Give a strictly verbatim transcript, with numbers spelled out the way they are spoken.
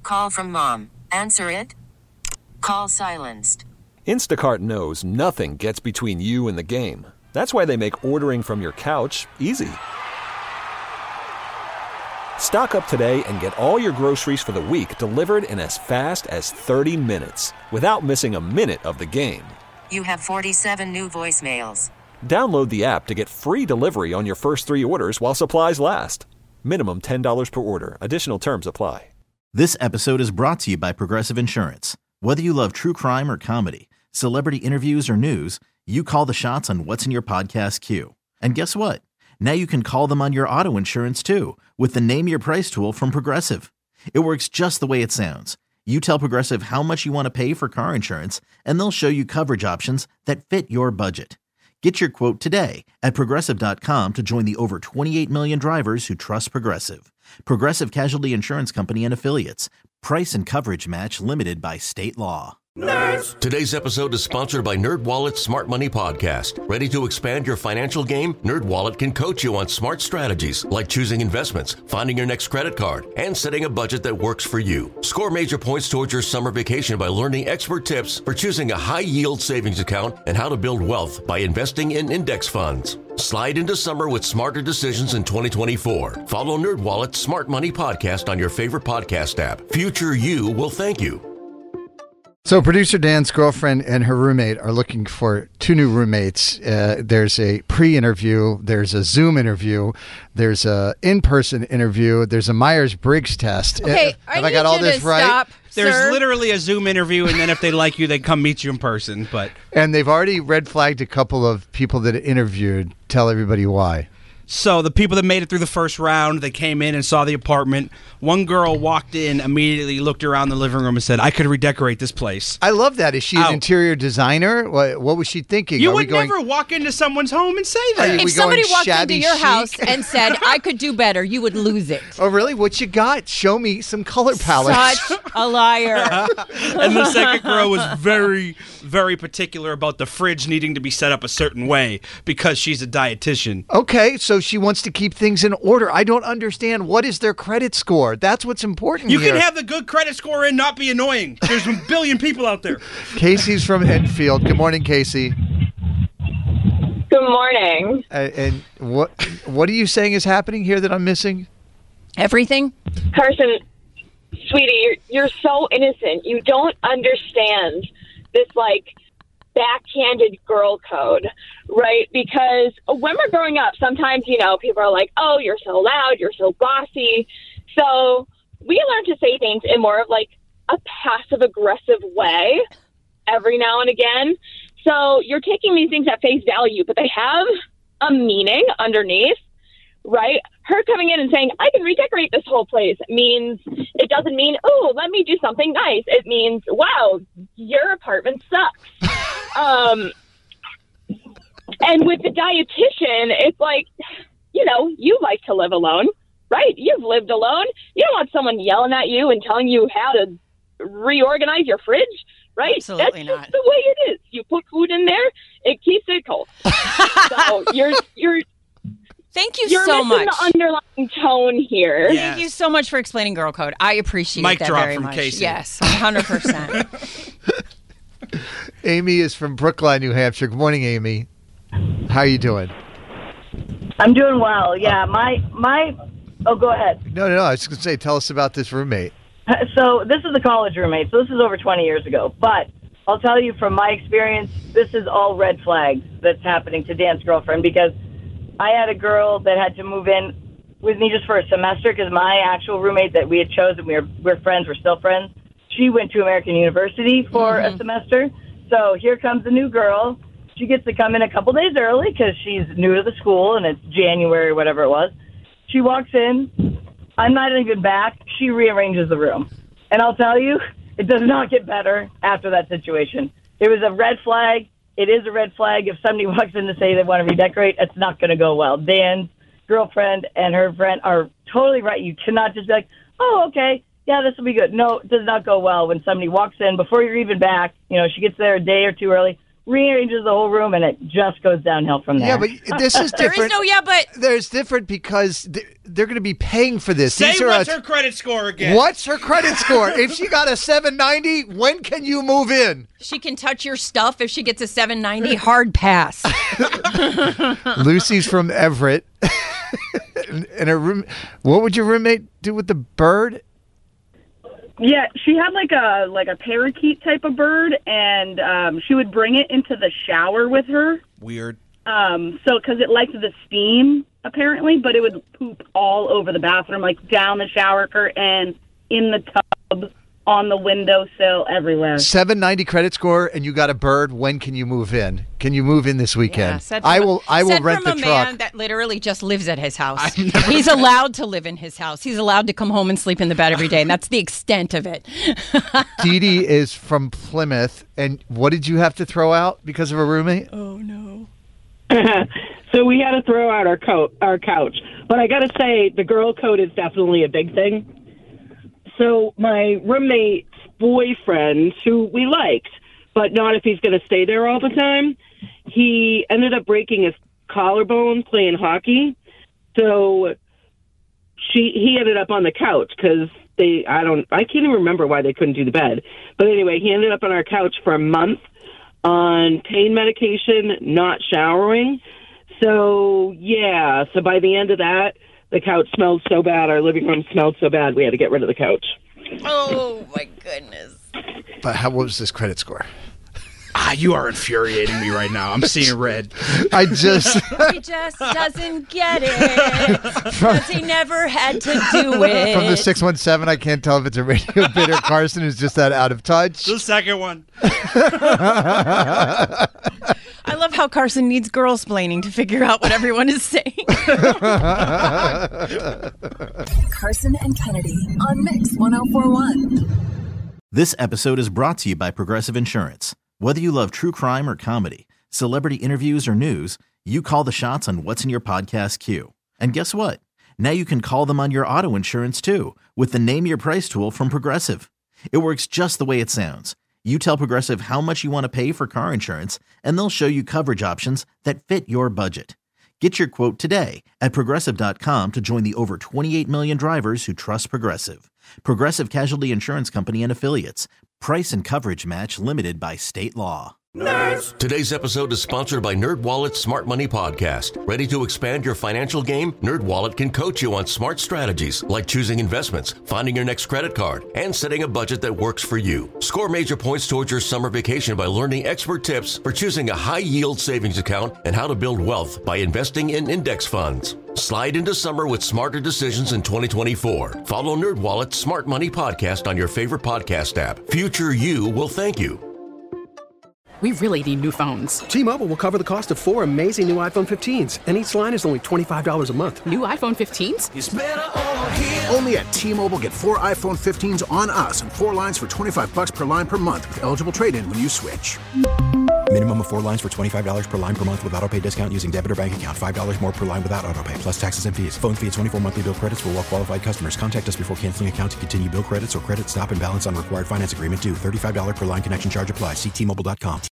Call from mom. Answer it. Call silenced. Instacart knows nothing gets between you and the game. That's why they make ordering from your couch easy. Stock up today and get all your groceries for the week delivered in as fast as thirty minutes without missing a minute of the game. You have forty-seven new voicemails. Download the app to get free delivery on your first three orders while supplies last. Minimum ten dollars per order. Additional terms apply. This episode is brought to you by Progressive Insurance. Whether you love true crime or comedy, celebrity interviews or news, you call the shots on what's in your podcast queue. And guess what? Now you can call them on your auto insurance too with the Name Your Price tool from Progressive. It works just the way it sounds. You tell Progressive how much you want to pay for car insurance, and they'll show you coverage options that fit your budget. Get your quote today at Progressive dot com to join the over twenty-eight million drivers who trust Progressive. Progressive Casualty Insurance Company and Affiliates. Price and coverage match limited by state law. Nerds. Today's episode is sponsored by NerdWallet's Smart Money Podcast. Ready to expand your financial game? NerdWallet can coach you on smart strategies like choosing investments, finding your next credit card, and setting a budget that works for you. Score major points towards your summer vacation by learning expert tips for choosing a high-yield savings account and how to build wealth by investing in index funds. Slide into summer with smarter decisions in twenty twenty-four. Follow NerdWallet's Smart Money Podcast on your favorite podcast app. Future you will thank you. So producer Dan's girlfriend and her roommate are looking for two new roommates. Uh, there's a pre-interview, there's a Zoom interview, there's a in-person interview, there's a Myers-Briggs test. Okay, uh, have I, I got all this right? Stop, There's sir. literally a Zoom interview, and then if they like you, they come meet you in person. But And they've already red flagged a couple of people that interviewed. Tell everybody why. So the people that made it through the first round, they came in and saw the apartment. One girl walked in, immediately looked around the living room and said, I could redecorate this place. I love that. Is she an Out. interior designer? What, what was she thinking? You Are we would going- never walk into someone's home and say that. Are we If somebody going walked into shabby your chic? house and said, I could do better, you would lose it. Oh, really? What you got? Show me some color palettes. Such a liar. And the second girl was very, very particular about the fridge needing to be set up a certain way because she's a dietitian. Okay, so she wants to keep things in order. I don't understand. What is their credit score? That's what's important You here. can have the good credit score and not be annoying. There's a billion people out there. Casey's from Enfield. Good morning, Casey. Good morning. Uh, and what what are you saying is happening here that I'm missing? Everything? Carson, sweetie, you're, you're so innocent. You don't understand this, like, backhanded girl code, right? Because when we're growing up, sometimes, you know, people are like, oh, you're so loud, you're so bossy. So we learn to say things in more of, like, a passive-aggressive way every now and again. So you're taking these things at face value, but they have a meaning underneath, right? Her coming in and saying, I can redecorate this whole place means, it doesn't mean, oh, let me do something nice. It means, wow, your apartment sucks. um, and with the dietitian, it's like, you know, you like to live alone, right? You've lived alone. You don't want someone yelling at you and telling you how to reorganize your fridge. Right? Absolutely That's not. just the way it is. You put food in there, it keeps it cold. So you're you're Thank you you're so missing much. the underlying tone here. Yeah. Thank you so much for explaining girl code. I appreciate Mic that drop very from much. Casey. Yes, one hundred percent. Amy is from Brookline, New Hampshire. Good morning, Amy. How are you doing? I'm doing well. Yeah, my my. Oh, go ahead. No, no, no. I was going to say, tell us about this roommate. So this is a college roommate. So this is over twenty years ago. But I'll tell you from my experience, this is all red flags that's happening to Dan's girlfriend, because I had a girl that had to move in with me just for a semester because my actual roommate that we had chosen, we were we're friends, we're still friends. She went to American University for Mm-hmm. a semester. So here comes the new girl. She gets to come in a couple days early because she's new to the school and it's January or whatever it was. She walks in. I'm not even back. She rearranges the room. And I'll tell you, it does not get better after that situation. It was a red flag. It is a red flag. If somebody walks in to say they want to redecorate, it's not going to go well. Dan's girlfriend and her friend are totally right. You cannot just be like, oh, okay, yeah, this will be good. No, it does not go well when somebody walks in before you're even back. You know, she gets there a day or two early, rearranges the whole room, and it just goes downhill from there. Yeah, but this is There different. is no yeah, but There's different because they're, they're going to be paying for this. Say These are what's a- her credit score again? What's her credit score? If she got a seven ninety, when can you move in? she can touch your stuff if she gets a seven ninety. Hard pass. Lucy's from Everett. And her room. What would your roommate do with the bird? Yeah, she had like a like a parakeet type of bird, and um, she would bring it into the shower with her. Weird. Um, so because it liked the steam apparently, but it would poop all over the bathroom, like down the shower curtain, in the tub, on the windowsill, everywhere. seven ninety credit score, and you got a bird. When can you move in? Can you move in this weekend? Yeah, said from I a- will. I will said rent from the a truck. man that literally just lives at his house. He's allowed to live in his house. He's allowed to come home and sleep in the bed every day, and that's the extent of it. Dee Dee is from Plymouth, and what did you have to throw out because of a roommate? Oh no. So we had to throw out our coat, our couch. But I got to say, the girl code is definitely a big thing. So my roommate's boyfriend, who we liked, but not if he's going to stay there all the time, he ended up breaking his collarbone playing hockey. So she he ended up on the couch because they I don't I can't even remember why they couldn't do the bed. But anyway, he ended up on our couch for a month on pain medication, not showering. So, yeah, so by the end of that, the couch smelled so bad, our living room smelled so bad, we had to get rid of the couch. Oh, my goodness. But how what was this credit score? Ah, you are infuriating me right now. I'm seeing red. I just He just doesn't get it because he never had to do it. from the six one seven. I can't tell if it's a radio bit or Carson who's just that out of touch. The second one. I love how Carson needs girl-splaining to figure out what everyone is saying. Carson and Kennedy on Mix one oh four point one. This episode is brought to you by Progressive Insurance. Whether you love true crime or comedy, celebrity interviews or news, you call the shots on what's in your podcast queue. And guess what? Now you can call them on your auto insurance too with the Name Your Price tool from Progressive. It works just the way it sounds. You tell Progressive how much you want to pay for car insurance, and they'll show you coverage options that fit your budget. Get your quote today at Progressive dot com to join the over twenty-eight million drivers who trust Progressive. Progressive Casualty Insurance Company and Affiliates. Price and coverage match limited by state law. Nerds. Today's episode is sponsored by NerdWallet's Smart Money Podcast. Ready to expand your financial game? NerdWallet can coach you on smart strategies like choosing investments, finding your next credit card, and setting a budget that works for you. Score major points towards your summer vacation by learning expert tips for choosing a high-yield savings account and how to build wealth by investing in index funds. Slide into summer with smarter decisions in twenty twenty-four. Follow NerdWallet's Smart Money Podcast on your favorite podcast app. Future you will thank you. We really need new phones. T-Mobile will cover the cost of four amazing new iPhone fifteens, and each line is only twenty-five dollars a month. New iPhone fifteens? It's better over here. Only at T-Mobile, get four iPhone fifteens on us and four lines for twenty-five dollars per line per month with eligible trade-in when you switch. Minimum of four lines for twenty-five dollars per line per month with autopay discount using debit or bank account. five dollars more per line without autopay, plus taxes and fees. Phone fee at twenty-four monthly bill credits for well-qualified customers. Contact us before canceling account to continue bill credits or credit stop and balance on required finance agreement due. thirty-five dollars per line connection charge applies. See T Mobile dot com.